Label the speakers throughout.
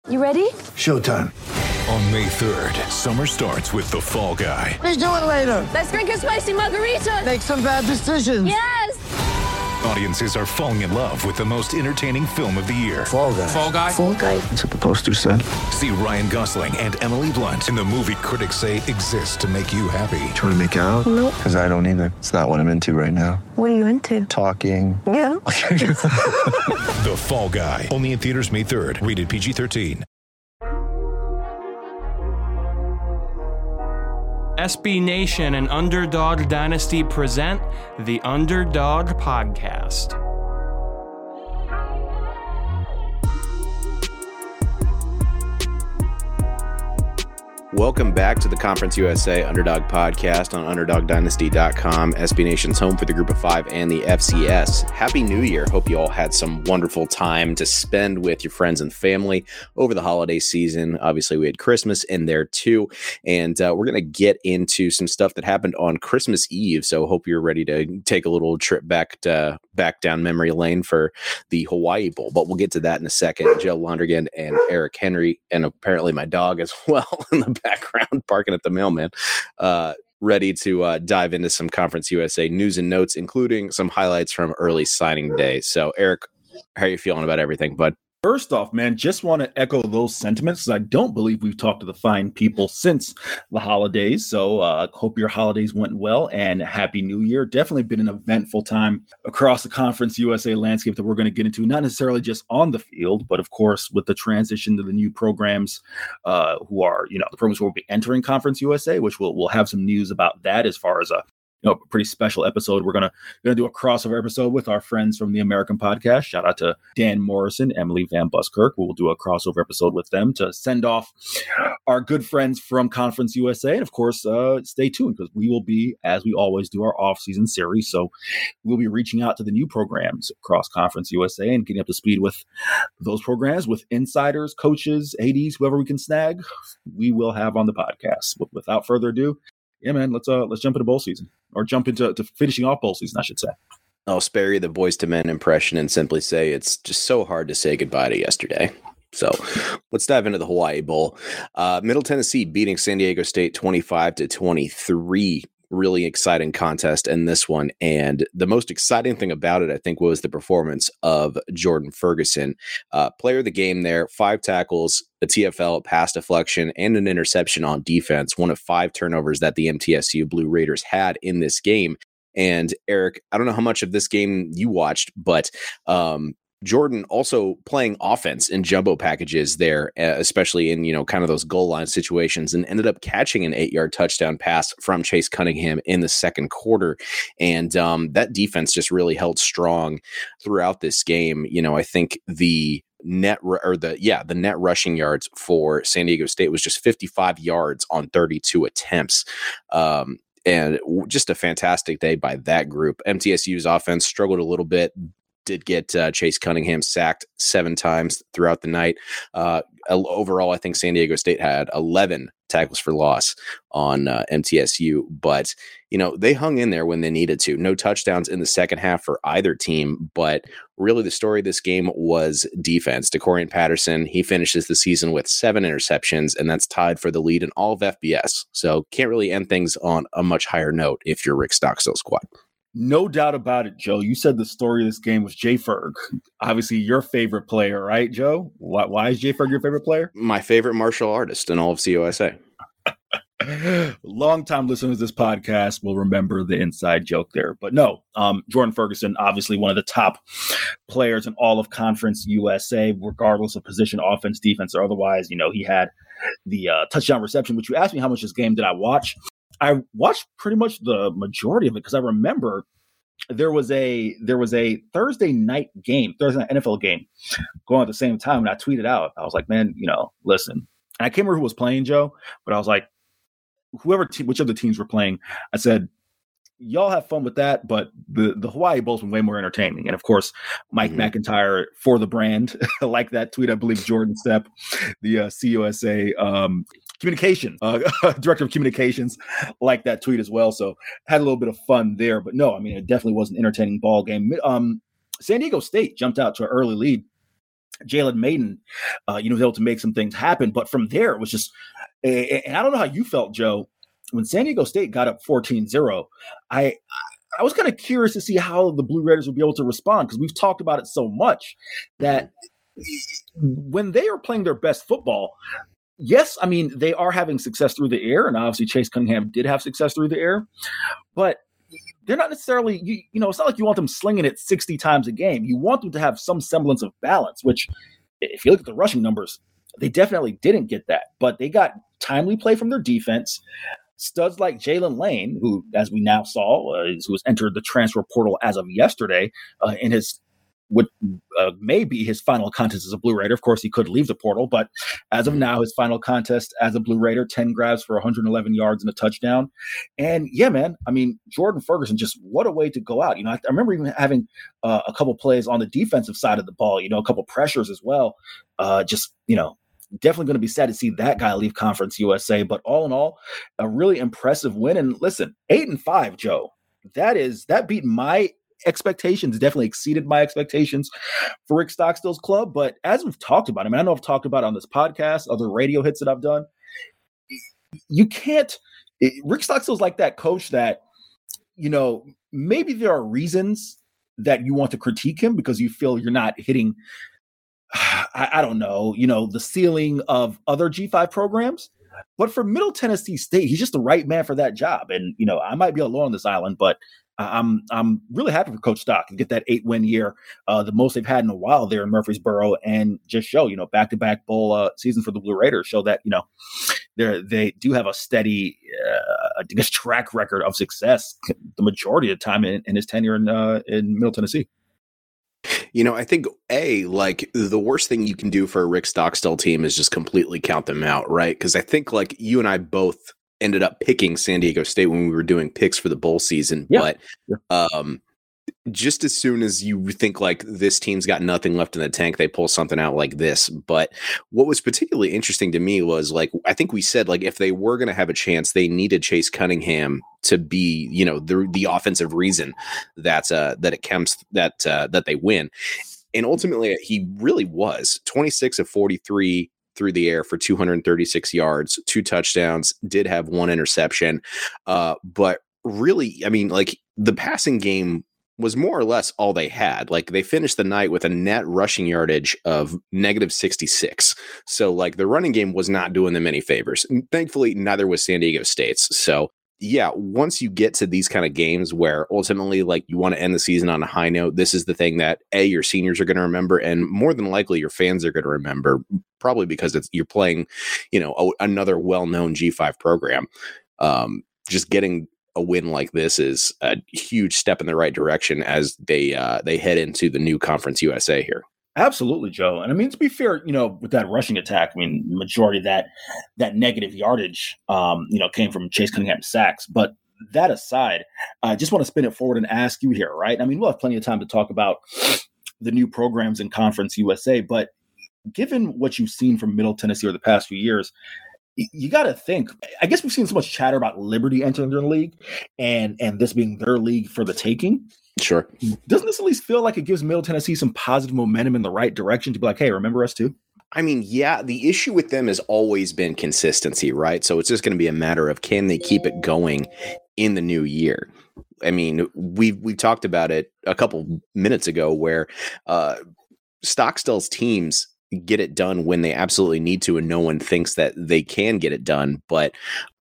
Speaker 1: You ready?
Speaker 2: Showtime.
Speaker 3: On May 3rd, summer starts with The Fall Guy.
Speaker 2: Let's do it later.
Speaker 1: Let's drink a spicy margarita.
Speaker 2: Make some bad decisions.
Speaker 1: Yes!
Speaker 3: Audiences are falling in love with the most entertaining film of the year.
Speaker 2: Fall Guy.
Speaker 3: Fall Guy?
Speaker 1: Fall guy.
Speaker 2: That's what the poster said.
Speaker 3: See Ryan Gosling and Emily Blunt in the movie critics say exists to make you happy.
Speaker 2: Trying to make it out?
Speaker 1: Nope.
Speaker 2: Because I don't either. It's not what I'm into right now.
Speaker 1: What are you into?
Speaker 2: Talking.
Speaker 1: Yeah.
Speaker 3: The Fall Guy. Only in theaters May 3rd. Rated PG-13.
Speaker 4: SB Nation and Underdog Dynasty present the Underdog Podcast.
Speaker 5: Welcome back to the Conference USA Underdog Podcast on UnderdogDynasty.com, SB Nation's home for the Group of Five and the FCS. Happy New Year. Hope you all had some wonderful time to spend with your friends and family over the holiday season. Obviously, we had Christmas in there too, and we're going to get into some stuff that happened on Christmas Eve, so hope you're ready to take a little trip back down memory lane for the Hawaii Bowl, but we'll get to that in a second. Joe Londergan and Eric Henry, and apparently my dog as well in the background barking at the mailman, ready to dive into some Conference USA news and notes, including some highlights from early signing day. So, Eric, how are you feeling about everything, bud?
Speaker 6: First off, man, just want to echo those sentiments, because I don't believe we've talked to the fine people since the holidays. So hope your holidays went well, and Happy New Year. Definitely been an eventful time across the Conference USA landscape that we're going to get into, not necessarily just on the field, but of course with the transition to the new programs who are, the programs who will be entering Conference USA, which we'll have some news about that as far as a pretty special episode. We're gonna do a crossover episode with our friends from the American Podcast. Shout out to Dan Morrison, Emily Van Buskirk. We'll do a crossover episode with them to send off our good friends from Conference USA. And of course, stay tuned, because we will be, as we always do, our off-season series. So we'll be reaching out to the new programs across Conference USA and getting up to speed with those programs, with insiders, coaches, ADs, whoever we can snag, we will have on the podcast. Without further ado, yeah, man, let's jump into bowl season, or jump into finishing off bowl season, I should say.
Speaker 5: I'll spare you the Boys to Men impression and simply say it's just so hard to say goodbye to yesterday. So let's dive into the Hawaii Bowl. Middle Tennessee beating San Diego State 25-23. Really exciting contest in this one. And the most exciting thing about it, I think, was the performance of Jordan Ferguson. Player of the game there, 5 tackles, a TFL, pass deflection, and an interception on defense. One of 5 turnovers that the MTSU Blue Raiders had in this game. And Eric, I don't know how much of this game you watched, but Jordan also playing offense in jumbo packages there, especially in, kind of those goal line situations, and ended up catching an 8-yard touchdown pass from Chase Cunningham in the second quarter. And that defense just really held strong throughout this game. I think the net rushing yards for San Diego State was just 55 yards on 32 attempts. And just a fantastic day by that group. MTSU's offense struggled a little bit. Did get Chase Cunningham sacked 7 times throughout the night. Overall, I think San Diego State had 11 tackles for loss on MTSU, but they hung in there when they needed to. No touchdowns in the second half for either team, but really the story of this game was defense. DeCorian Patterson, he finishes the season with 7 interceptions, and that's tied for the lead in all of FBS. So can't really end things on a much higher note if you're Rick Stockstill's squad.
Speaker 6: No doubt about it, Joe. You said the story of this game was Jay Ferg. Obviously, your favorite player, right, Joe? Why is Jay Ferg your favorite player?
Speaker 5: My favorite martial artist in all of CUSA.
Speaker 6: Longtime listeners to this podcast will remember the inside joke there. But no, Jordan Ferguson, obviously one of the top players in all of Conference USA, regardless of position, offense, defense, or otherwise. He had the touchdown reception, which you asked me how much this game did I watch. I watched pretty much the majority of it, because I remember there was a Thursday night NFL game going at the same time, and I tweeted out, I was like, man, listen. And I can't remember who was playing, Joe, but I was like, which of the teams were playing, I said, y'all have fun with that, but the Hawaii Bowl's been way more entertaining. And of course, Mike McIntyre for the brand, like that tweet. I believe Jordan Stepp, the CUSA director of communications, like that tweet as well. So had a little bit of fun there, but no, I mean, it definitely was an entertaining ball game. San Diego State jumped out to an early lead Jalen Maiden, was able to make some things happen. But from there, it was just, and I don't know how you felt, Joe, when San Diego State got up 14-0, I was kind of curious to see how the Blue Raiders would be able to respond, because we've talked about it so much that when they are playing their best football, yes, I mean, they are having success through the air, and obviously Chase Cunningham did have success through the air, but they're not necessarily, it's not like you want them slinging it 60 times a game. You want them to have some semblance of balance, which if you look at the rushing numbers, they definitely didn't get that, but they got timely play from their defense. Studs like Jalen Lane, who, as we now saw, who has entered the transfer portal as of yesterday, in his what may be his final contest as a Blue Raider. Of course, he could leave the portal, but as of now, his final contest as a Blue Raider, 10 grabs for 111 yards and a touchdown. And yeah, man, I mean, Jordan Ferguson, just what a way to go out. I remember even having a couple plays on the defensive side of the ball, a couple pressures as well. Definitely going to be sad to see that guy leave Conference USA. But all in all, a really impressive win. And listen, 8-5, Joe, that beat my expectations, definitely exceeded my expectations for Rick Stockstill's club. But as we've talked about, I know I've talked about it on this podcast, other radio hits that I've done, you can't, Rick Stockstill's like that coach that, maybe there are reasons that you want to critique him because you feel you're not hitting, I don't know, the ceiling of other G5 programs. But for Middle Tennessee State, he's just the right man for that job. And, I might be alone on this island, but I'm really happy for Coach Stock and get that 8-win year, the most they've had in a while there in Murfreesboro, and just show, back-to-back bowl season for the Blue Raiders, show that, they do have a steady, track record of success the majority of the time in his tenure in Middle Tennessee.
Speaker 5: I think the worst thing you can do for a Rick Stockstill team is just completely count them out, right? Because I think you and I both ended up picking San Diego State when we were doing picks for the bowl season. Yeah. But just as soon as you think this team's got nothing left in the tank, they pull something out like this. But what was particularly interesting to me was I think we said if they were going to have a chance, they needed Chase Cunningham to be the offensive reason that it counts that they win. And ultimately he really was 26 of 43 through the air for 236 yards, 2 touchdowns, did have 1 interception. But really, the passing game was more or less all they had. They finished the night with a net rushing yardage of -66. So the running game was not doing them any favors. And thankfully, neither was San Diego State's. So yeah, once you get to these kind of games where ultimately you want to end the season on a high note, this is the thing that your seniors are going to remember, and more than likely your fans are going to remember, probably because you're playing, another well-known G5 program. Just getting a win like this is a huge step in the right direction as they head into the new Conference USA here.
Speaker 6: Absolutely, Joe. And to be fair, with that rushing attack, majority of that negative yardage, came from Chase Cunningham sacks. But that aside, I just want to spin it forward and ask you here, right? We'll have plenty of time to talk about the new programs in Conference USA, but given what you've seen from Middle Tennessee over the past few years, you got to think, I guess we've seen so much chatter about Liberty entering their league and this being their league for the taking.
Speaker 5: Sure.
Speaker 6: Doesn't this at least feel like it gives Middle Tennessee some positive momentum in the right direction to be hey, remember us too?
Speaker 5: Yeah, the issue with them has always been consistency, right? So it's just going to be a matter of can they keep it going in the new year? We talked about it a couple minutes ago where Stockstill's teams get it done when they absolutely need to, and no one thinks that they can get it done. But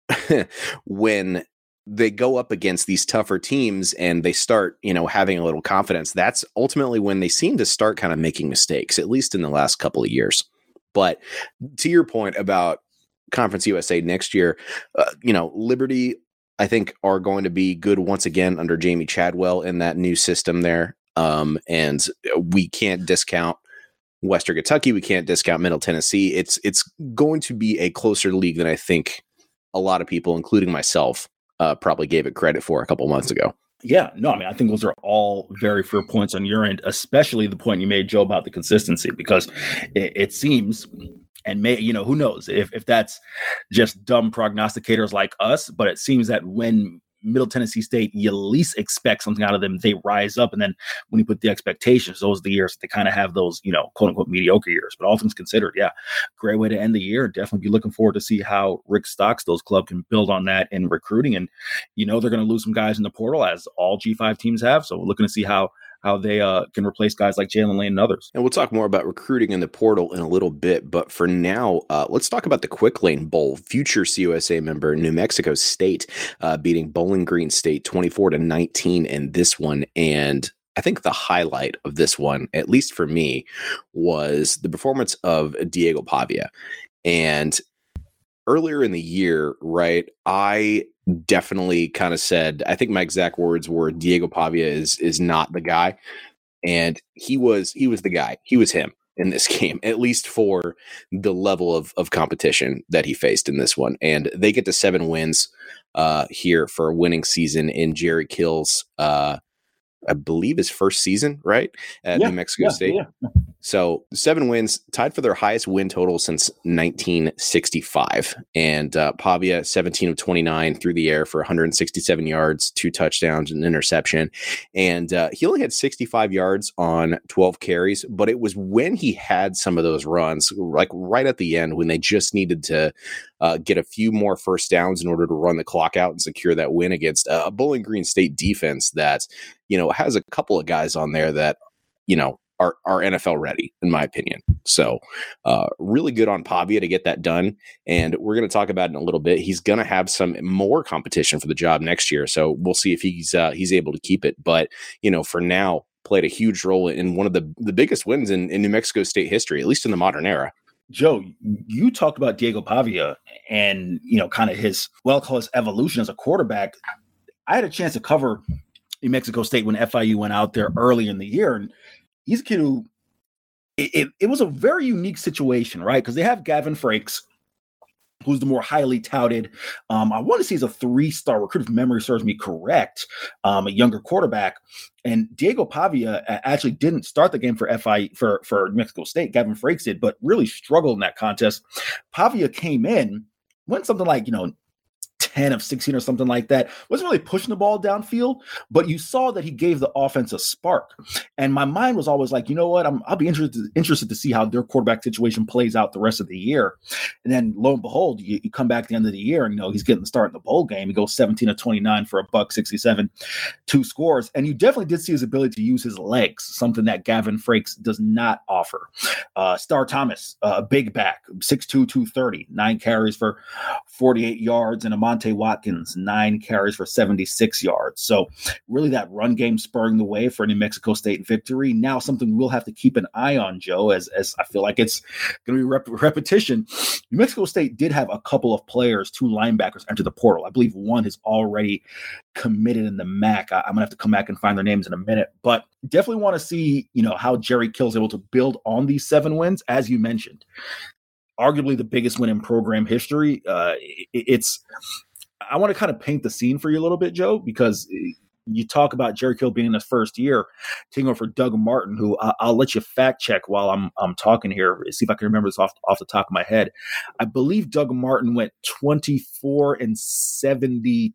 Speaker 5: when they go up against these tougher teams and they start, having a little confidence, that's ultimately when they seem to start kind of making mistakes, at least in the last couple of years. But to your point about Conference USA next year, Liberty, I think, are going to be good once again under Jamie Chadwell in that new system there. And we can't discount Western Kentucky. We can't discount Middle Tennessee. It's going to be a closer league than I think a lot of people, including myself, probably gave it credit for a couple months ago.
Speaker 6: Yeah, no, I think those are all very fair points on your end, especially the point you made, Joe, about the consistency, because it seems, and who knows if that's just dumb prognosticators like us, but it seems that when Middle Tennessee State, you least expect something out of them. They rise up. And then when you put the expectations, those are the years they kind of have those, quote unquote mediocre years. But all things considered, yeah, great way to end the year. Definitely be looking forward to see how Rick Stockstill's club can build on that in recruiting. And, they're going to lose some guys in the portal, as all G5 teams have. So we're looking to see how they can replace guys like Jalen Lane and others.
Speaker 5: And we'll talk more about recruiting in the portal in a little bit. But for now, let's talk about the Quick Lane Bowl. Future CUSA member New Mexico State beating Bowling Green State 24-19 in this one. And I think the highlight of this one, at least for me, was the performance of Diego Pavia. And earlier in the year, right, I definitely kind of said, I think my exact words were, Diego Pavia is not the guy. And he was the guy. He was him in this game, at least for the level of competition that he faced in this one. And they get to 7 wins here for a winning season in Jerry Kill's, I believe, his first season, right, at New Mexico State. Yeah. So 7 wins, tied for their highest win total since 1965. And Pavia, 17 of 29 through the air for 167 yards, 2 touchdowns, and an interception. And he only had 65 yards on 12 carries, but it was when he had some of those runs, like right at the end, when they just needed to get a few more first downs in order to run the clock out and secure that win against a Bowling Green State defense that, has a couple of guys on there that, are NFL ready, in my opinion. So really good on Pavia to get that done. And we're going to talk about it in a little bit. He's going to have some more competition for the job next year. So we'll see if he's able to keep it. But, for now, played a huge role in one of the biggest wins in New Mexico State history, at least in the modern era.
Speaker 6: Joe, you talked about Diego Pavia and, kind of his evolution as a quarterback. I had a chance to cover New Mexico State when FIU went out there early in the year. And he's a kid who, it was a very unique situation, right? Because they have Gavin Frakes, who's the more highly touted. I want to say he's a 3-star recruit, if memory serves me correct, a younger quarterback. And Diego Pavia actually didn't start the game for New Mexico State. Gavin Frakes did, but really struggled in that contest. Pavia came in, went something like, 10 of 16 or something like that. Wasn't really pushing the ball downfield, but you saw that he gave the offense a spark. And my mind was always like, you know what? I'll be interested to see how their quarterback situation plays out the rest of the year. And then lo and behold, you come back at the end of the year and he's getting the start in the bowl game. He goes 17 of 29 for $167, 2 scores. And you definitely did see his ability to use his legs, something that Gavin Frakes does not offer. Star Thomas, a big back, 6'2", 230, 9 carries for 48 yards, and Amonte Watkins, 9 carries for 76 yards. So really that run game spurring the way for a New Mexico State victory. Now something we'll have to keep an eye on, Joe, as I feel like it's going to be repetition. New Mexico State did have a couple of players, 2 linebackers, enter the portal. I believe one has already committed in the MAC. I'm going to have to come back and find their names in a minute, but definitely want to see, how Jerry Kill's able to build on these 7 wins, as you mentioned. Arguably the biggest win in program history. I want to kind of paint the scene for you a little bit, Joe, because you talk about Jerry Kill being in his first year, taking over for Doug Martin, who I'll let you fact check while I'm talking here. See if I can remember this off the top of my head. I believe Doug Martin went 24-72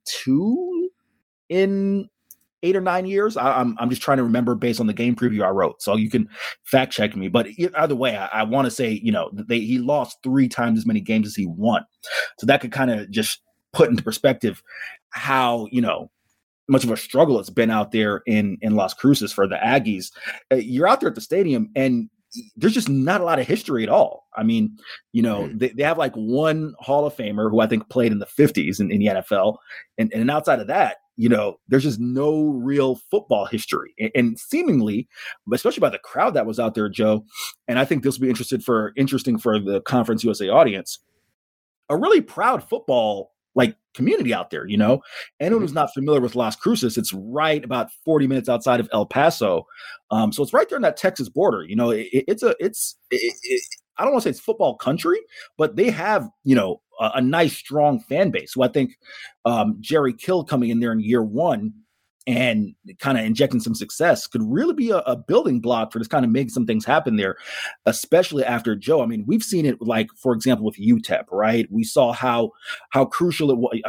Speaker 6: in 8 or 9 years. I'm just trying to remember based on the game preview I wrote. So you can fact check me. But either way, I want to say, he lost 3 times as many games as he won. So that could kind of just put into perspective how, much of a struggle it's been out there in Las Cruces for the Aggies. You're out there at the stadium and there's just not a lot of history at all. I mean, they have like one Hall of Famer who I think played in the 50s in the NFL. And outside of that, there's just no real football history. And seemingly, especially by the crowd that was out there, Joe, and I think this will be interesting for the Conference USA audience, a really proud football community out there. Anyone who's not familiar with Las Cruces, it's right about 40 minutes outside of El Paso. So it's right there on that Texas border. I don't want to say it's football country, but they have, a nice, strong fan base. So I think Jerry Kill coming in there in year 1 and kind of injecting some success could really be a building block for this kind of making some things happen there, especially after Joe. I mean, we've seen it, like, for example, with UTEP, right? We saw how crucial it was.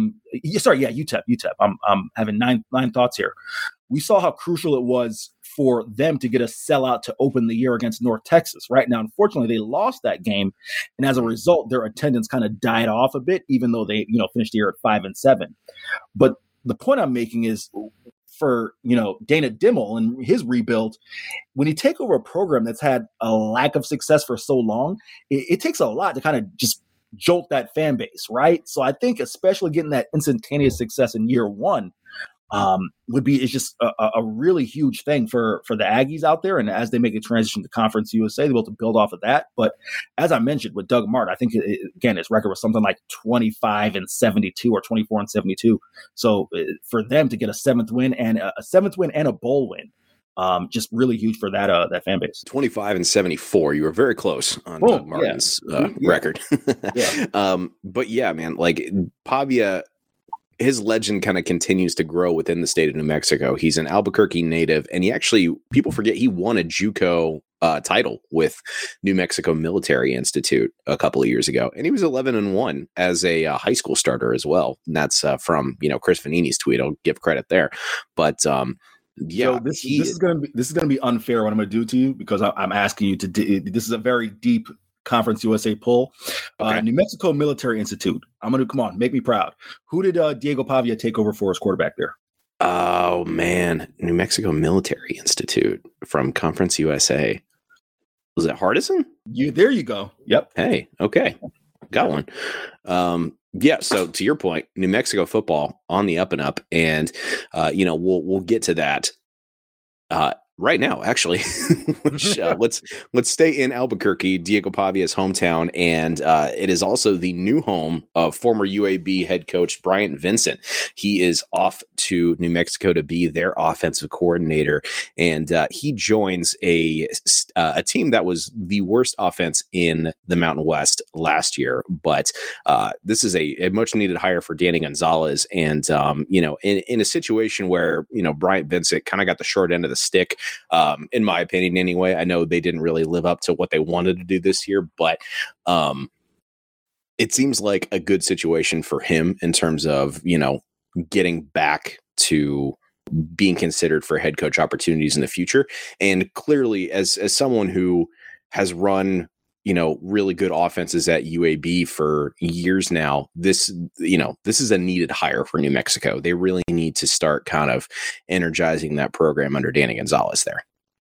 Speaker 6: UTEP. I'm having nine thoughts here. We saw how crucial it was for them to get a sellout to open the year against North Texas. Right now, unfortunately, they lost that game, and as a result, their attendance kind of died off a bit, even though they finished the year at 5-7. But the point I'm making is, for Dana Dimel and his rebuild, when you take over a program that's had a lack of success for so long, it takes a lot to kind of just jolt that fan base, right? So I think especially getting that instantaneous success in year one is just a really huge thing for the Aggies out there. And as they make a transition to Conference USA, they'll be able to build off of that. But as I mentioned with Doug Martin, I think his record was something like 25-72 or 24-72. So for them to get a seventh win and a bowl win, just really huge for that fan base.
Speaker 5: 25-74. You were very close on Doug Martin's record. But yeah, man, like Pavia, his legend kind of continues to grow within the state of New Mexico. He's an Albuquerque native, and people forget he won a JUCO title with New Mexico Military Institute a couple of years ago, and he was 11-1 as a high school starter as well. And that's from Chris Vanini's tweet. I'll give credit there, but so this is gonna be unfair what I'm gonna do to you, because I'm asking you to. This is a very deep Conference USA poll. Okay.
Speaker 6: New Mexico Military Institute. Come on, make me proud. Who did Diego Pavia take over for as quarterback there?
Speaker 5: Oh man, New Mexico Military Institute from Conference USA. Was it Hardison?
Speaker 6: There you go. Yep.
Speaker 5: Hey, okay, got one. Yeah. So to your point, New Mexico football on the up and up, and we'll get to that. Right now, actually, which, let's stay in Albuquerque, Diego Pavia's hometown, and it is also the new home of former UAB head coach Bryant Vincent. He is off to New Mexico to be their offensive coordinator, and he joins a team that was the worst offense in the Mountain West last year. But this is a much needed hire for Danny Gonzalez, and in a situation where Bryant Vincent kind of got the short end of the stick. In my opinion, anyway. I know they didn't really live up to what they wanted to do this year, but it seems like a good situation for him in terms of, getting back to being considered for head coach opportunities in the future. And clearly, as someone who has run, really good offenses at UAB for years now, this is a needed hire for New Mexico. They really need to start kind of energizing that program under Danny Gonzalez there.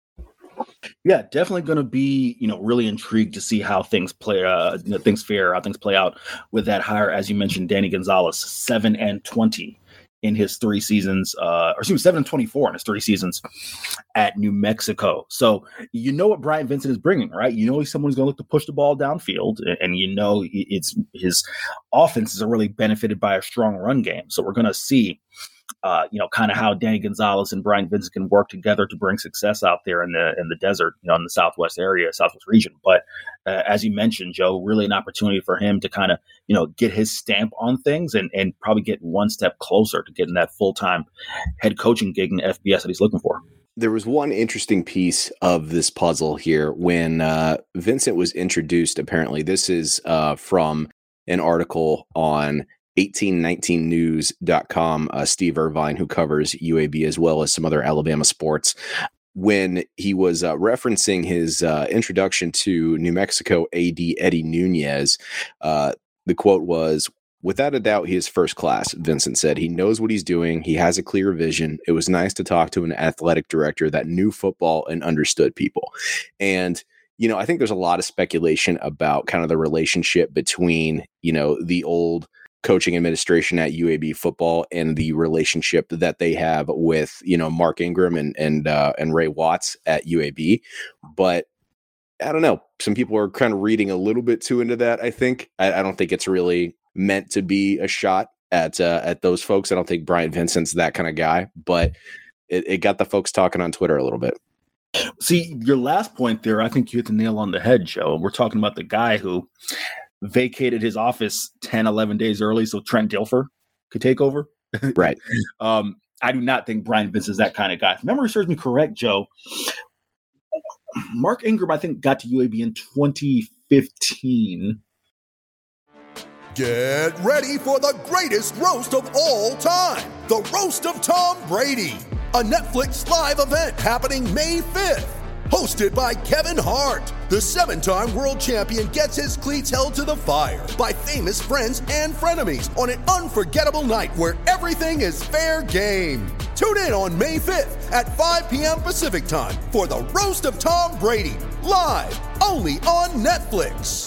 Speaker 6: Yeah, definitely going to be, really intrigued to see how things play, how things play out with that hire. As you mentioned, Danny Gonzalez, 7-20 in his 3 seasons, 7-24 in his 3 seasons at New Mexico. So what Bryant Vincent is bringing, right? He's someone who's going to look to push the ball downfield, and it's his offenses are really benefited by a strong run game. So we're going to see, kind of how Danny Gonzalez and Bryant Vincent can work together to bring success out there in the desert, in the Southwest region. But as you mentioned, Joe, really an opportunity for him to kind of, get his stamp on things and probably get one step closer to getting that full-time head coaching gig in FBS that he's looking for.
Speaker 5: There was one interesting piece of this puzzle here when Vincent was introduced. Apparently, this is from an article on 1819news.com, Steve Irvine, who covers UAB as well as some other Alabama sports. When he was referencing his introduction to New Mexico AD Eddie Nunez, the quote was, "Without a doubt, he is first class," Vincent said. "He knows what he's doing. He has a clear vision. It was nice to talk to an athletic director that knew football and understood people." And I think there's a lot of speculation about kind of the relationship between, the old coaching administration at UAB football and the relationship that they have with, Mark Ingram and Ray Watts at UAB. But I don't know. Some people are kind of reading a little bit too into that. I think I don't think it's really meant to be a shot at those folks. I don't think Bryant Vincent's that kind of guy, but it got the folks talking on Twitter a little bit.
Speaker 6: See, your last point there, I think you hit the nail on the head, Joe. We're talking about the guy who vacated his office 10, 11 days early so Trent Dilfer could take over.
Speaker 5: Right.
Speaker 6: I do not think Brian Vincent is that kind of guy. If memory serves me correct, Joe, Mark Ingram, I think, got to UAB in 2015.
Speaker 7: Get ready for the greatest roast of all time, the Roast of Tom Brady, a Netflix live event happening May 5th. Hosted by Kevin Hart, the 7-time world champion gets his cleats held to the fire by famous friends and frenemies on an unforgettable night where everything is fair game. Tune in on May 5th at 5 p.m. Pacific time for the Roast of Tom Brady, live only on Netflix.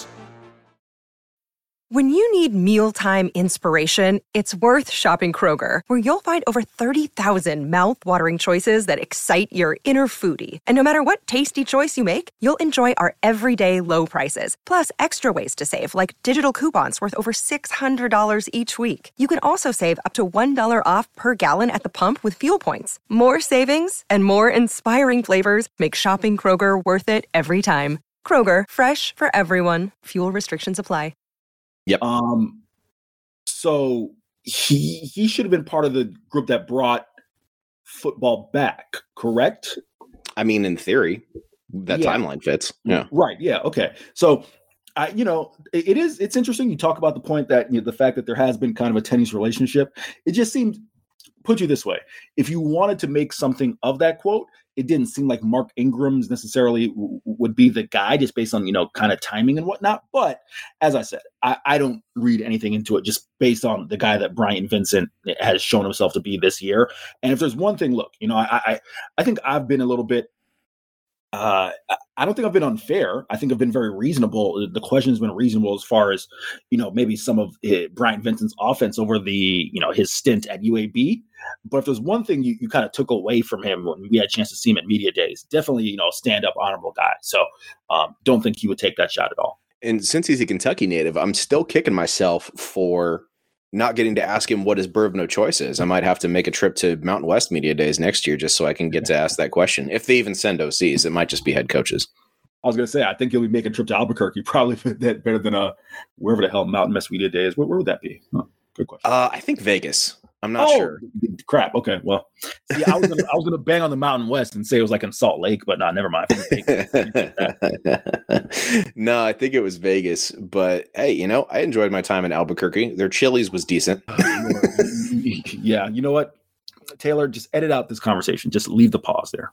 Speaker 8: When you need mealtime inspiration, it's worth shopping Kroger, where you'll find over 30,000 mouth-watering choices that excite your inner foodie. And no matter what tasty choice you make, you'll enjoy our everyday low prices, plus extra ways to save, like digital coupons worth over $600 each week. You can also save up to $1 off per gallon at the pump with fuel points. More savings and more inspiring flavors make shopping Kroger worth it every time. Kroger, fresh for everyone. Fuel restrictions apply.
Speaker 5: Yep.
Speaker 6: So he should have been part of the group that brought football back, correct?
Speaker 5: I mean, in theory, that timeline fits. Yeah.
Speaker 6: Right. Yeah. Okay. So, it's interesting. You talk about the point that the fact that there has been kind of a tenuous relationship. It just seems, put you this way, if you wanted to make something of that quote, it didn't seem like Mark Ingram's necessarily would be the guy just based on, kind of timing and whatnot. But as I said, I don't read anything into it just based on the guy that Brian Vincent has shown himself to be this year. And if there's one thing, look, I think I've been a little bit, I don't think I've been unfair. I think I've been very reasonable. The question has been reasonable as far as, maybe some of Brian Vincent's offense over the, his stint at UAB. But if there's one thing you kind of took away from him when we had a chance to see him at media days, definitely, stand-up, honorable guy. So don't think he would take that shot at all.
Speaker 5: And since he's a Kentucky native, I'm still kicking myself for not getting to ask him what his bird of no choice is. I might have to make a trip to Mountain West media days next year just so I can get to ask that question. If they even send OCs, it might just be head coaches.
Speaker 6: I was going to say, I think he'll be making a trip to Albuquerque, probably better than wherever the hell Mountain West media day is. Where would that be? Huh, good question.
Speaker 5: I think Vegas. I'm not sure.
Speaker 6: Crap. Okay. Well, see, I was gonna bang on the Mountain West and say it was like in Salt Lake, but no, never mind.
Speaker 5: No, I think it was Vegas. But hey, I enjoyed my time in Albuquerque. Their Chili's was decent.
Speaker 6: Yeah. You know what, Taylor? Just edit out this conversation. Just leave the pause there.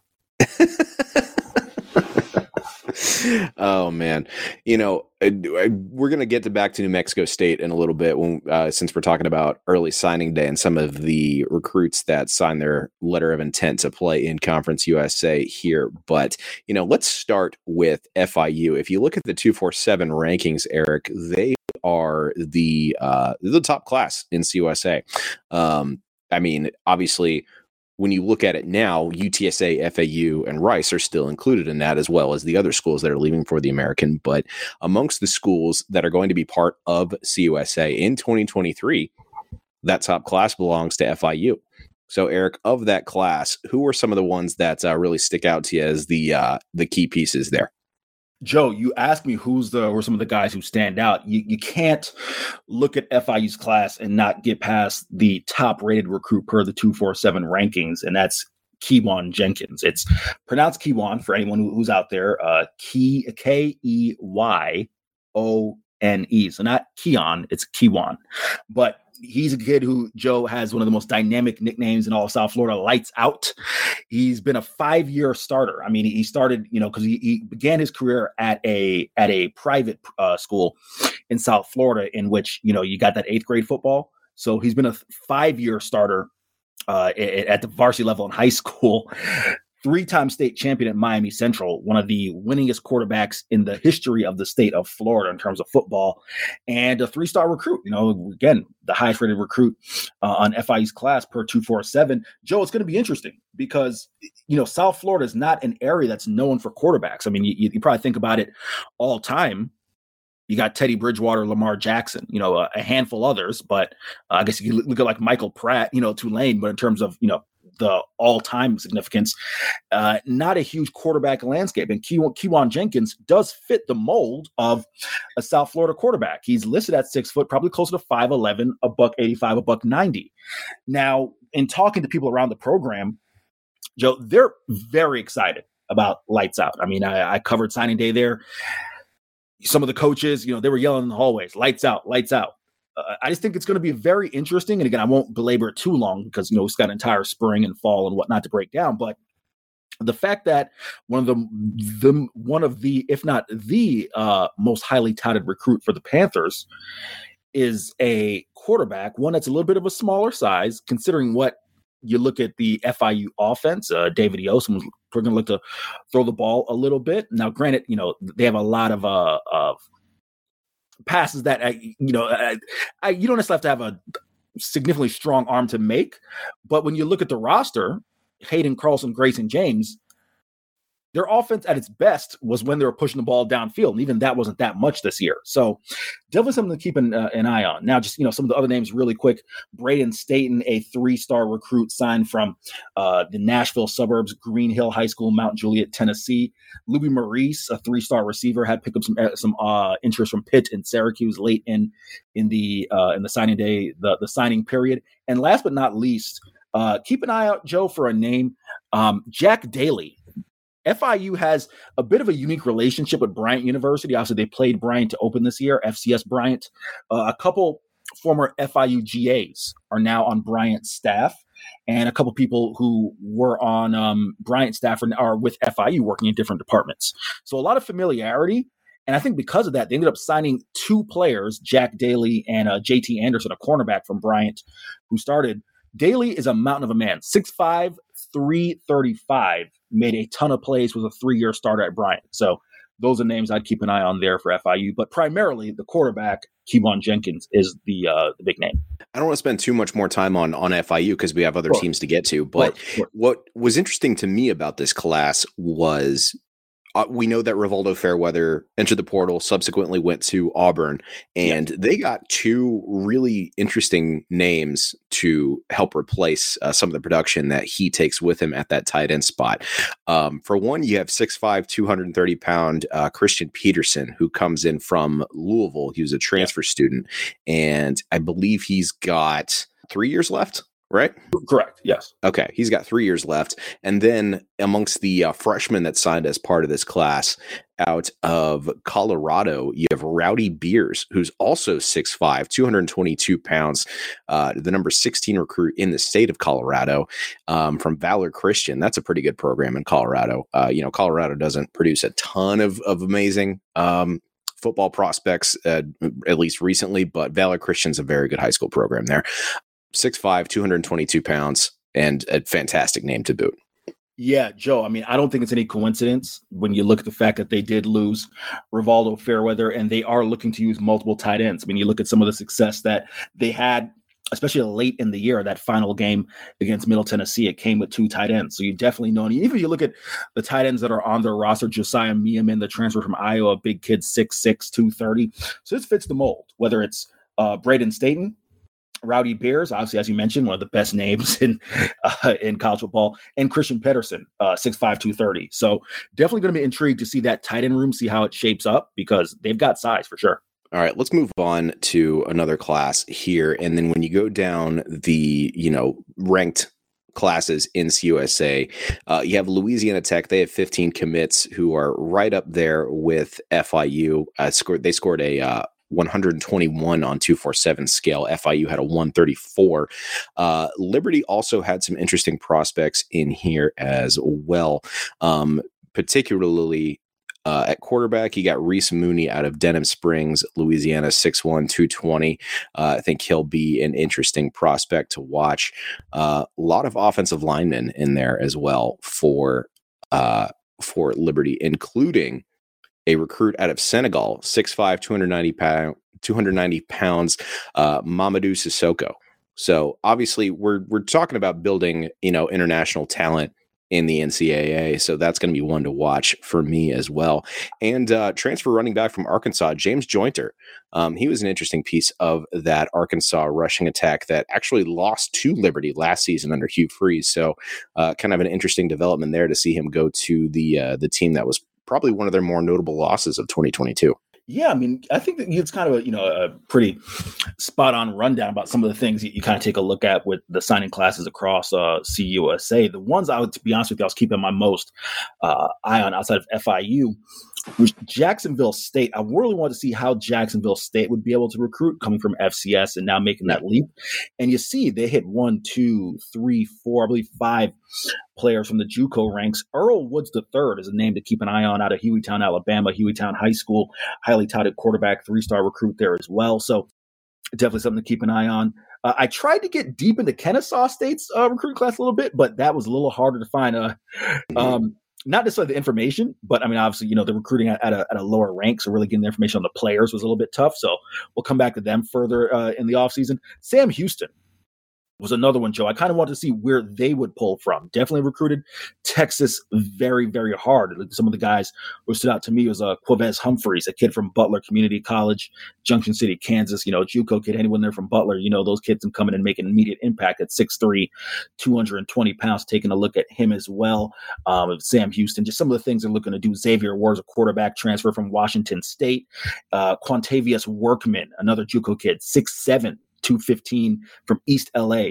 Speaker 5: Oh man, we're gonna get back to New Mexico State in a little bit when since we're talking about early signing day and some of the recruits that signed their letter of intent to play in Conference USA here. But let's start with FIU. If you look at the 247 rankings, Eric, they are the top class in CUSA. I mean, obviously, when you look at it now, UTSA, FAU, and Rice are still included in that, as well as the other schools that are leaving for the American. But amongst the schools that are going to be part of CUSA in 2023, that top class belongs to FIU. So, Eric, of that class, who are some of the ones that really stick out to you as the key pieces there?
Speaker 6: Joe, you asked me who are some of the guys who stand out. You can't look at FIU's class and not get past the top rated recruit per the 247 rankings, and that's Kewan Jenkins. It's pronounced Kewan for anyone who's out there. Keyoone. So not Keon, it's Kewan. But he's a kid who, Joe, has one of the most dynamic nicknames in all of South Florida, Lights Out. He's been a 5-year starter. I mean, he started, because he began his career at a private school in South Florida in which, you got that 8th grade football. So he's been a 5-year starter at the varsity level in high school. 3-time state champion at Miami Central, one of the winningest quarterbacks in the history of the state of Florida in terms of football, and a 3-star recruit. Again, the highest rated recruit on FIU's class per 247. Joe, it's going to be interesting because, South Florida is not an area that's known for quarterbacks. I mean, you probably think about it all time. You got Teddy Bridgewater, Lamar Jackson, a handful others, but I guess you look at like Michael Pratt, Tulane, but in terms of, the all-time significance, not a huge quarterback landscape. And Kewan Jenkins does fit the mold of a South Florida quarterback. He's listed at 6 foot, probably closer to 5'11", $185, $190. Now, in talking to people around the program, Joe, they're very excited about Lights Out. I mean, I covered signing day there. Some of the coaches, they were yelling in the hallways, lights out, lights out. I just think it's going to be very interesting. And again, I won't belabor it too long because, it's got an entire spring and fall and whatnot to break down. But the fact that one of the, if not the most highly touted recruit for the Panthers is a quarterback, one that's a little bit of a smaller size, considering what you look at the FIU offense. David Eosom was going to look to throw the ball a little bit. Now, granted, they have a lot of passes that you don't necessarily have to have a significantly strong arm to make. But when you look at the roster, Hayden Carlson, Grayson James, their offense at its best was when they were pushing the ball downfield. And even that wasn't that much this year. So definitely something to keep an eye on. Now, just, some of the other names really quick. Braden Staten, a 3-star recruit signed from the Nashville suburbs, Green Hill High School, Mount Juliet, Tennessee. Louis Maurice, a 3-star receiver, had picked up some interest from Pitt and Syracuse late in the signing day, the signing period. And last but not least, keep an eye out, Joe, for a name, Jack Daly. FIU has a bit of a unique relationship with Bryant University. Obviously, they played Bryant to open this year, FCS Bryant. A couple former FIU GAs are now on Bryant's staff, and a couple people who were on Bryant's staff are with FIU working in different departments. So a lot of familiarity. And I think because of that, they ended up signing 2 players, Jack Daly and JT Anderson, a cornerback from Bryant, who started. Daly is a mountain of a man, 6'5", 335, made a ton of plays, was a 3-year starter at Bryant. So those are names I'd keep an eye on there for FIU. But primarily, the quarterback, Kewan Jenkins, is the big name.
Speaker 5: I don't want to spend too much more time on FIU because we have other teams to get to. But what was interesting to me about this class was we know that Rivaldo Fairweather entered the portal, subsequently went to Auburn, and they got 2 really interesting names to help replace some of the production that he takes with him at that tight end spot. For one, you have 6'5", 230-pound Christian Peterson, who comes in from Louisville. He was a transfer student, and I believe he's got 3 years left. Right?
Speaker 6: Correct. Yes.
Speaker 5: Okay. He's got 3 years left. And then amongst the freshmen that signed as part of this class out of Colorado, you have Rowdy Beers, who's also 6'5", 222 pounds, the number 16 recruit in the state of Colorado, from Valor Christian. That's a pretty good program in Colorado. Colorado doesn't produce a ton of amazing football prospects, at least recently, but Valor Christian's a very good high school program there. 6'5", 222 pounds, and a fantastic name to boot.
Speaker 6: Yeah, Joe, I mean, I don't think it's any coincidence when you look at the fact that they did lose Rivaldo Fairweather, and they are looking to use multiple tight ends. I mean, you look at some of the success that they had, especially late in the year, that final game against Middle Tennessee, it came with 2 tight ends. So you definitely know, and even if you look at the tight ends that are on their roster, Josiah Meehan, the transfer from Iowa, big kid, 6'6", 230. So this fits the mold, whether it's Braden Staten, Rowdy Beers, obviously, as you mentioned, one of the best names in college football, and Christian Pedersen, 6'5", 230. So definitely going to be intrigued to see that tight end room, see how it shapes up, because they've got size for sure.
Speaker 5: All right, let's move on to another class here. And then when you go down the, ranked classes in CUSA, you have Louisiana Tech. They have 15 commits who are right up there with FIU. They scored a 121 on 247 scale. FIU had a 134. Liberty also had some interesting prospects in here as well. Particularly at quarterback, you got Reese Mooney out of Denham Springs, Louisiana, 6'1", 220. I think he'll be an interesting prospect to watch. A lot of offensive linemen in there as well for Liberty, including a recruit out of Senegal, 6'5", 290 pounds, Mamadou Sissoko. So obviously we're talking about building, international talent in the NCAA. So that's going to be one to watch for me as well. And transfer running back from Arkansas, James Jointer. He was an interesting piece of that Arkansas rushing attack that actually lost to Liberty last season under Hugh Freeze. So kind of an interesting development there to see him go to the team that was probably one of their more notable losses of 2022.
Speaker 6: Yeah, I mean, I think that it's kind of a pretty spot on rundown about some of the things you kind of take a look at with the signing classes across CUSA. The ones to be honest with you, I was keeping my most eye on outside of FIU was Jacksonville State. I really wanted to see how Jacksonville State would be able to recruit coming from FCS and now making that leap. And you see they hit 1, 2, 3, 4, I believe 5 players from the JUCO ranks. Earl Woods III is a name to keep an eye on out of Hueytown, Alabama, Hueytown High School, highly touted quarterback, 3-star recruit there as well. So definitely something to keep an eye on. I tried to get deep into Kennesaw State's recruiting class a little bit, but that was a little harder to find. Not necessarily the information, but I mean, obviously, the recruiting at a lower rank, so really getting the information on the players was a little bit tough. So we'll come back to them further in the offseason. Sam Houston was another one, Joe. I kind of wanted to see where they would pull from. Definitely recruited Texas very, very hard. Some of the guys who stood out to me was Quavez Humphreys, a kid from Butler Community College, Junction City, Kansas. JUCO kid, anyone there from Butler, those kids can come in and make an immediate impact at 6'3", 220 pounds. Taking a look at him as well. Sam Houston, just some of the things they're looking to do. Xavier Ward's a quarterback transfer from Washington State. Quantavious Workman, another JUCO kid, 6'7", 215 from East LA,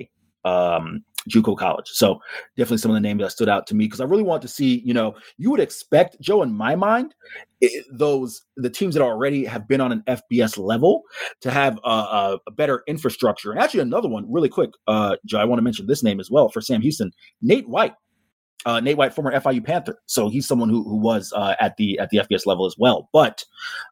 Speaker 6: JUCO college. So definitely some of the names that stood out to me because I really want to see, you would expect, Joe, in my mind, the teams that already have been on an FBS level to have a better infrastructure. And actually another one really quick, Joe, I want to mention this name as well for Sam Houston, Nate White. Nate White, former FIU Panther. So he's someone who was at the FBS level as well. But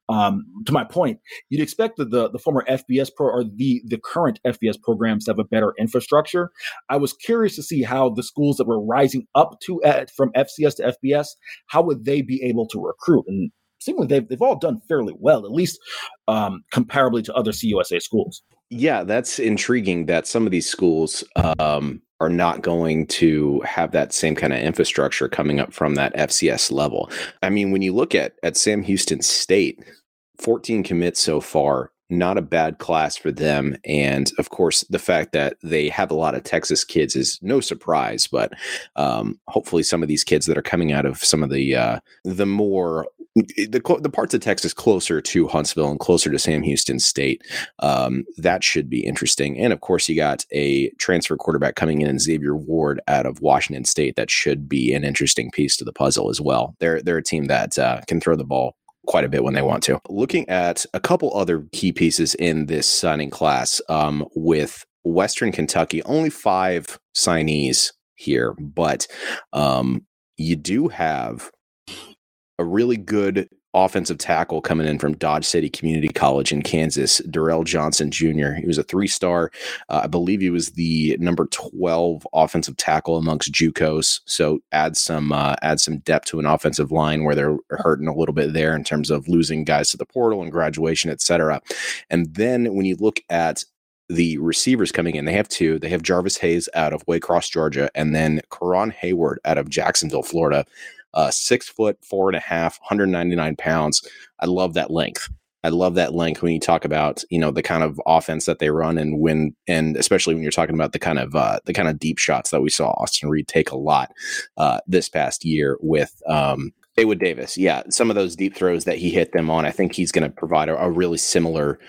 Speaker 6: to my point, you'd expect that the former FBS or the current FBS programs to have a better infrastructure. I was curious to see how the schools that were rising up to from FCS to FBS, how would they be able to recruit? And seemingly they've all done fairly well, at least comparably to other CUSA schools.
Speaker 5: Yeah, that's intriguing that some of these schools are not going to have that same kind of infrastructure coming up from that FCS level. I mean, when you look at Sam Houston State, 14 commits so far, not a bad class for them. And of course, the fact that they have a lot of Texas kids is no surprise, but hopefully some of these kids that are coming out of some of the more the parts of Texas closer to Huntsville and closer to Sam Houston State, that should be interesting. And of course, you got a transfer quarterback coming in Xavier Ward out of Washington State. That should be an interesting piece to the puzzle as well. They're a team that can throw the ball quite a bit when they want to. Looking at a couple other key pieces in this signing class, with Western Kentucky, only 5 signees here, but you do have a really good offensive tackle coming in from Dodge City Community College in Kansas, Darrell Johnson Jr. He was a 3-star. I believe he was the number 12 offensive tackle amongst JUCOs. So add some depth to an offensive line where they're hurting a little bit there in terms of losing guys to the portal and graduation, etc. And then when you look at the receivers coming in, they have 2. They have Jarvis Hayes out of Waycross, Georgia, and then Karan Hayward out of Jacksonville, Florida. 6 foot 4.5, 199 pounds. I love that length. I love that length when you talk about, the kind of offense that they run and especially when you're talking about the kind of deep shots that we saw Austin Reed take a lot this past year with Haywood Davis. Yeah, some of those deep throws that he hit them on, I think he's going to provide a really similar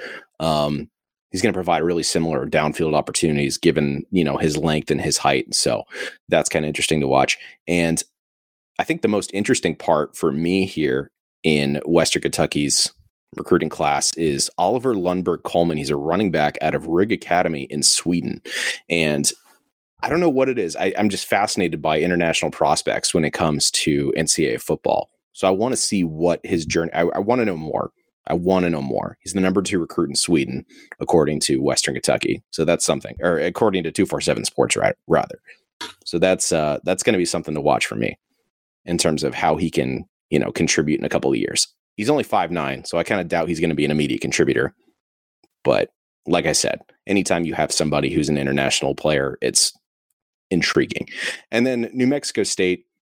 Speaker 5: downfield opportunities given, his length and his height. So that's kind of interesting to watch. And I think the most interesting part for me here in Western Kentucky's recruiting class is Oliver Lundberg Coleman. He's a running back out of Rig Academy in Sweden. And I don't know what it is. I'm just fascinated by international prospects when it comes to NCAA football. So I want to see what his journey, I want to know more. He's the number 2 recruit in Sweden, according to Western Kentucky. So that's something, or according to 247 Sports, rather. So that's going to be something to watch for me in terms of how he can, contribute in a couple of years. He's only 5'9", so I kind of doubt he's going to be an immediate contributor. But like I said, anytime you have somebody who's an international player, it's intriguing. And then New Mexico State,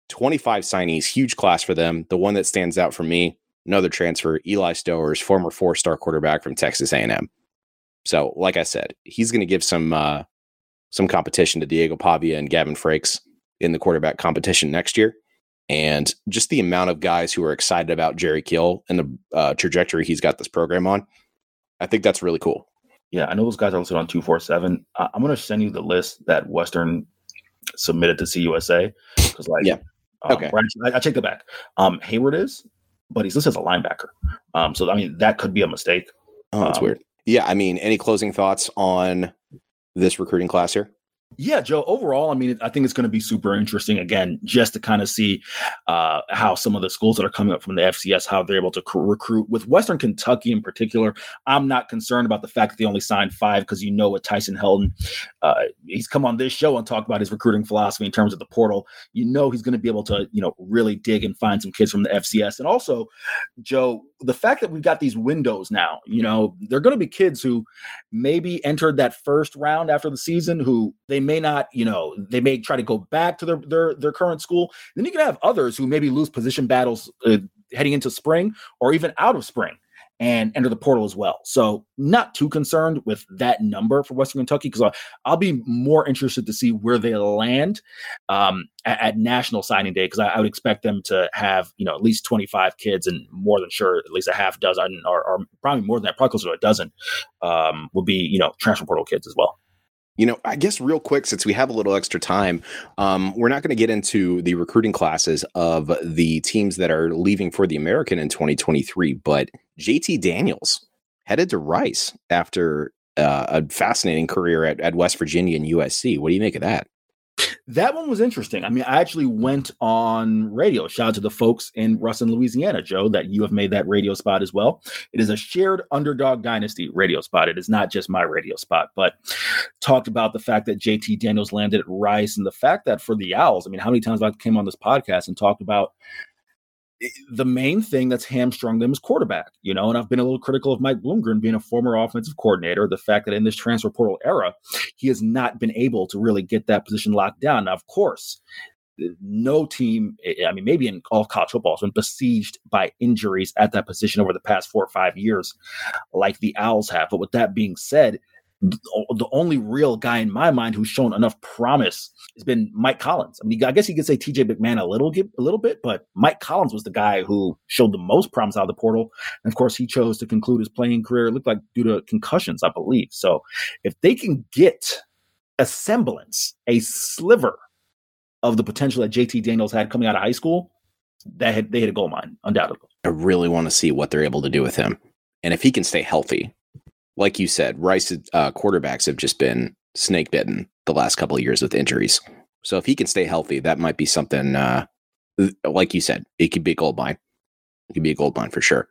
Speaker 5: 25 signees, huge class for them. The one that stands out for me, another transfer, Eli Stowers, former 4-star quarterback from Texas A&M. So, like I said, he's going to give some competition to Diego Pavia and Gavin Frakes in the quarterback competition next year. And just the amount of guys who are excited about Jerry Kill and the trajectory he's got this program on, I think that's really cool.
Speaker 6: Yeah, I know those guys are listed on 247. I'm going to send you the list that Western submitted to CUSA. Because, okay. I take that back. Hayward is, but he's listed as a linebacker. So, I mean, that could be a mistake.
Speaker 5: Oh, that's weird. Yeah, I mean, any closing thoughts on this recruiting class here?
Speaker 6: Yeah, Joe, overall, I mean, I think it's going to be super interesting, again, just to kind of see how some of the schools that are coming up from the FCS, how they're able to recruit. With Western Kentucky in particular, I'm not concerned about the fact that they only signed 5 because with Tyson Helton, he's come on this show and talked about his recruiting philosophy in terms of the portal. He's going to be able to, really dig and find some kids from the FCS. And also, Joe, the fact that we've got these windows now, they're going to be kids who maybe entered that first round after the season who they may not, they may try to go back to their current school. Then you can have others who maybe lose position battles heading into spring or even out of spring and enter the portal as well. So not too concerned with that number for Western Kentucky because I'll be more interested to see where they land at National Signing Day because I would expect them to have, at least 25 kids and more than sure, at least a half dozen or probably more than that, probably closer to a dozen will be, transfer portal kids as well.
Speaker 5: I guess real quick, since we have a little extra time, we're not going to get into the recruiting classes of the teams that are leaving for the American in 2023, but JT Daniels headed to Rice after a fascinating career at West Virginia and USC. What do you make of that?
Speaker 6: That one was interesting. I mean, I actually went on radio. Shout out to the folks in Ruston, Louisiana, Joe, that you have made that radio spot as well. It is a shared Underdog Dynasty radio spot. It is not just my radio spot, but talked about the fact that JT Daniels landed at Rice and the fact that for the Owls, I mean, how many times I came on this podcast and talked about the main thing that's hamstrung them is quarterback, and I've been a little critical of Mike Bloomgren being a former offensive coordinator, the fact that in this transfer portal era, he has not been able to really get that position locked down. Now, of course, no team, I mean, maybe in all college football has been besieged by injuries at that position over the past 4 or 5 years like the Owls have. But with that being said, the only real guy in my mind who's shown enough promise has been Mike Collins. I mean, I guess you could say TJ McMahon a little bit, but Mike Collins was the guy who showed the most promise out of the portal. And of course, he chose to conclude his playing career, it looked like due to concussions, I believe. So if they can get a semblance, a sliver of the potential that JT Daniels had coming out of high school, they hit a gold mine, undoubtedly.
Speaker 5: I really want to see what they're able to do with him. And if he can stay healthy. Like you said, Rice quarterbacks have just been snake bitten the last couple of years with injuries. So if he can stay healthy, that might be something, like you said, it could be a gold mine. It could be a gold mine for sure.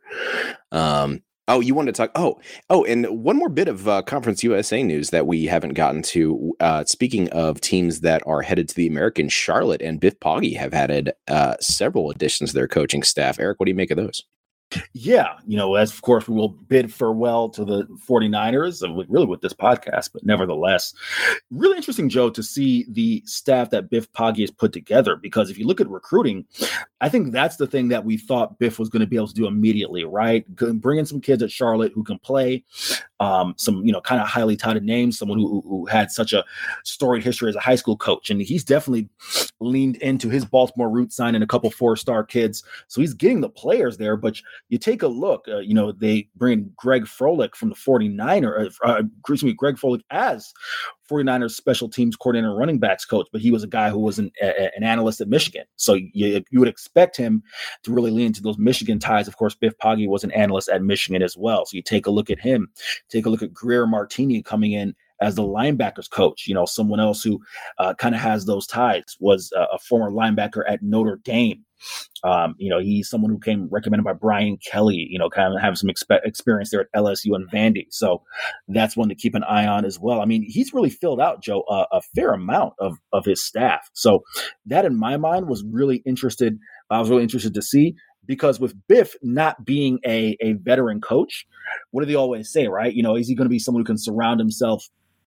Speaker 5: You wanted to talk. And one more bit of Conference USA news that we haven't gotten to. Speaking of teams that are headed to the American, Charlotte and Biff Poggi have added several additions to their coaching staff. Eric, what do you make of those?
Speaker 6: Yeah, as of course we will bid farewell to the 49ers, really with this podcast, but nevertheless, really interesting, Joe, to see the staff that Biff Poggi has put together, because if you look at recruiting, I think that's the thing that we thought Biff was going to be able to do immediately, right? Bring in some kids at Charlotte who can play, some, kind of highly touted names, someone who had such a storied history as a high school coach. And he's definitely leaned into his Baltimore roots, signing a couple 4-star kids. So he's getting the players there, but you take a look, they bring Greg Froelich from the 49ers, Greg Froelich as 49ers special teams coordinator and running backs coach, but he was a guy who was an analyst at Michigan. So you would expect him to really lean into those Michigan ties. Of course, Biff Poggi was an analyst at Michigan as well. So you take a look at him, take a look at Greer Martini coming in as the linebackers coach, someone else who kind of has those ties, was a former linebacker at Notre Dame. He's someone who came recommended by Brian Kelly, kind of have some experience there at LSU and Vandy. So that's one to keep an eye on as well. I mean, he's really filled out, Joe, a fair amount of his staff. So that in my mind I was really interested to see, because with Biff not being a veteran coach, what do they always say, right? Is he going to be someone who can surround himself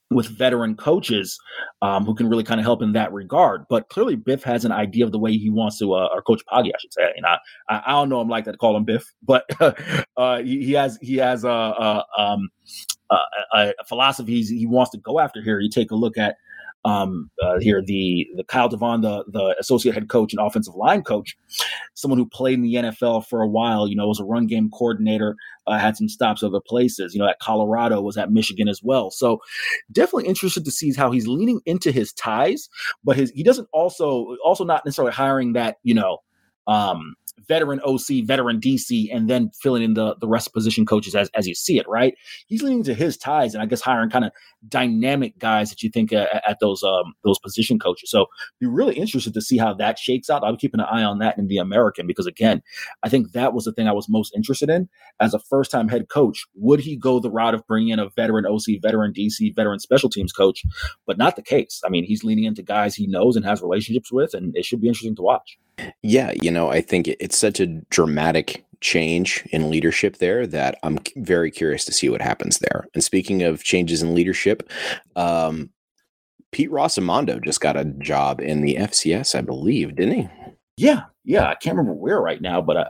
Speaker 6: with veteran coaches who can really kind of help in that regard. But clearly Biff has an idea of the way he wants to, or Coach Poggi, I should say. And I don't know him like that to call him Biff, but he has a philosophy he wants to go after here. You take a look at here, the Kyle Devon, the associate head coach and offensive line coach, someone who played in the NFL for a while, was a run game coordinator, had some stops other places, at Colorado, was at Michigan as well. So definitely interested to see how he's leaning into his ties, but he doesn't also not necessarily hiring that, veteran OC, veteran DC, and then filling in the rest of position coaches as you see it, right? He's leaning to his ties, and I guess hiring kind of dynamic guys that you think at those position coaches. So be really interested to see how that shakes out. I'll be keeping an eye on that in the American, because again, I think that was the thing I was most interested in as a first-time head coach. Would he go the route of bringing in a veteran OC, veteran DC, veteran special teams coach? But not the case. I mean, he's leaning into guys he knows and has relationships with, and it should be interesting to watch.
Speaker 5: Yeah, I think it's such a dramatic change in leadership there that I'm very curious to see what happens there. And speaking of changes in leadership, Pete Rossamondo just got a job in the FCS, I believe, didn't he?
Speaker 6: Yeah. I can't remember where right now, but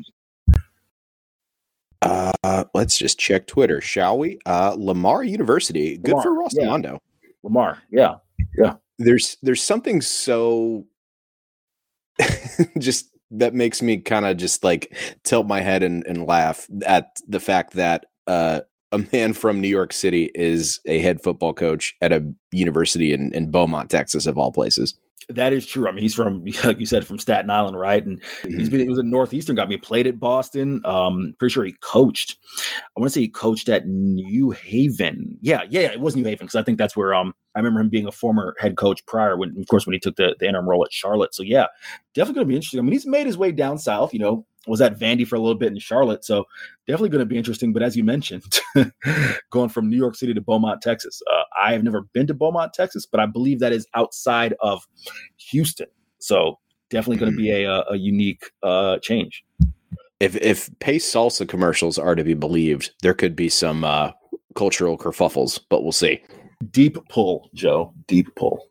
Speaker 5: let's just check Twitter, shall we? Lamar University. Good for Rossamondo.
Speaker 6: Yeah. Lamar, yeah.
Speaker 5: There's something so just that makes me kind of just like tilt my head and laugh at the fact that a man from New York City is a head football coach at a university in Beaumont, Texas, of all places.
Speaker 6: That is true. I mean, he's from, like you said, from Staten Island, right? And he was a Northeastern guy. I mean, he played at Boston. Pretty sure he coached. I want to say he coached at New Haven. Yeah, it was New Haven, because I think that's where I remember him being a former head coach prior, when he took the interim role at Charlotte. So yeah, definitely going to be interesting. I mean, he's made his way down south. Was at Vandy for a little bit in Charlotte. So definitely going to be interesting. But as you mentioned, going from New York City to Beaumont, Texas. I have never been to Beaumont, Texas, but I believe that is outside of Houston. So definitely going to be a unique change.
Speaker 5: If Pace Salsa commercials are to be believed, there could be some cultural kerfuffles, but we'll see.
Speaker 6: Deep pull, Joe. Deep pull.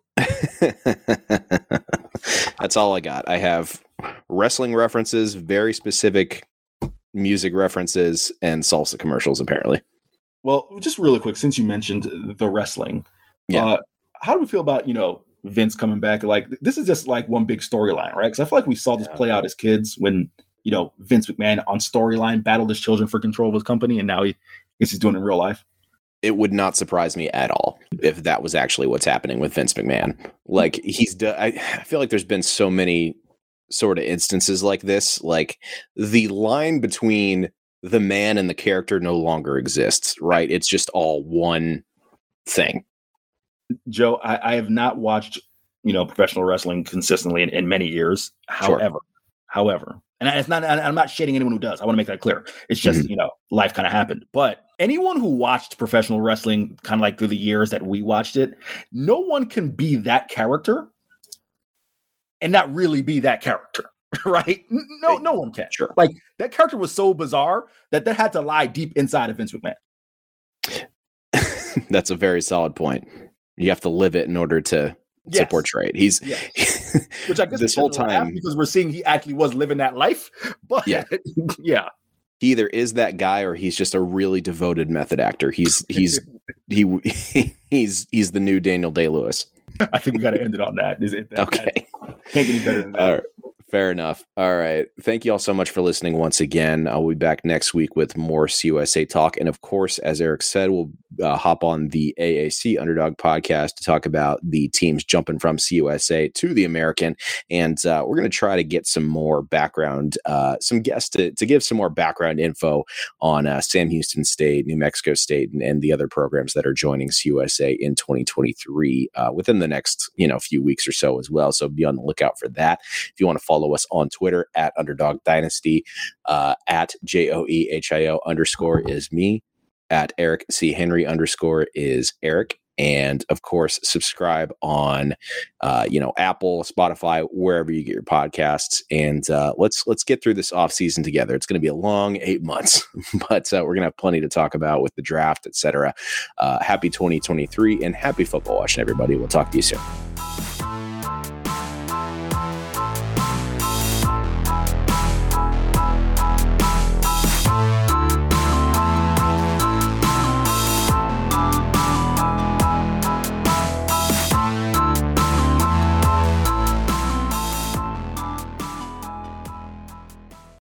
Speaker 5: That's all I got. I have wrestling references, very specific music references, and salsa commercials, apparently.
Speaker 6: Well, just really quick, since you mentioned the wrestling, how do we feel about, Vince coming back? Like, this is just like one big storyline, right? Because I feel like we saw this play out as kids when, Vince McMahon on storyline battled his children for control of his company, and now he's doing it in real life.
Speaker 5: It would not surprise me at all if that was actually what's happening with Vince McMahon. Like, I feel like there's been so many sort of instances like this. Like, the line between the man and the character no longer exists, right? It's just all one thing.
Speaker 6: Joe, I have not watched, professional wrestling consistently in many years. However, and I'm not shading anyone who does. I want to make that clear. It's just, life kind of happened. But anyone who watched professional wrestling kind of like through the years that we watched it, no one can be that character and not really be that character, right? No one can.
Speaker 5: Sure.
Speaker 6: Like, that character was so bizarre that had to lie deep inside of Vince McMahon.
Speaker 5: That's a very solid point. You have to live it in order to portray it. He's
Speaker 6: which I guess
Speaker 5: this whole time,
Speaker 6: because we're seeing he actually was living that life. But
Speaker 5: he either is that guy or he's just a really devoted method actor. He's the new Daniel Day-Lewis.
Speaker 6: I think we got to end it on that.
Speaker 5: Okay.
Speaker 6: Can't get any better than that.
Speaker 5: All right. Fair enough. All right. Thank you all so much for listening once again. I'll be back next week with more CUSA talk. And of course, as Eric said, we'll hop on the AAC Underdog podcast to talk about the teams jumping from CUSA to the American. And we're going to try to get some more background, some guests to give some more background info on Sam Houston State, New Mexico State, and the other programs that are joining CUSA in 2023 within the next few weeks or so as well. So be on the lookout for that. If you want to follow us on Twitter at Underdog Dynasty, at JOEHIO _ is me, at Eric C. Henry _ is Eric. And of course, subscribe on, Apple, Spotify, wherever you get your podcasts. And let's get through this off season together. It's going to be a long 8 months, but we're going to have plenty to talk about with the draft, etc. Happy 2023 and happy football watching, everybody. We'll talk to you soon.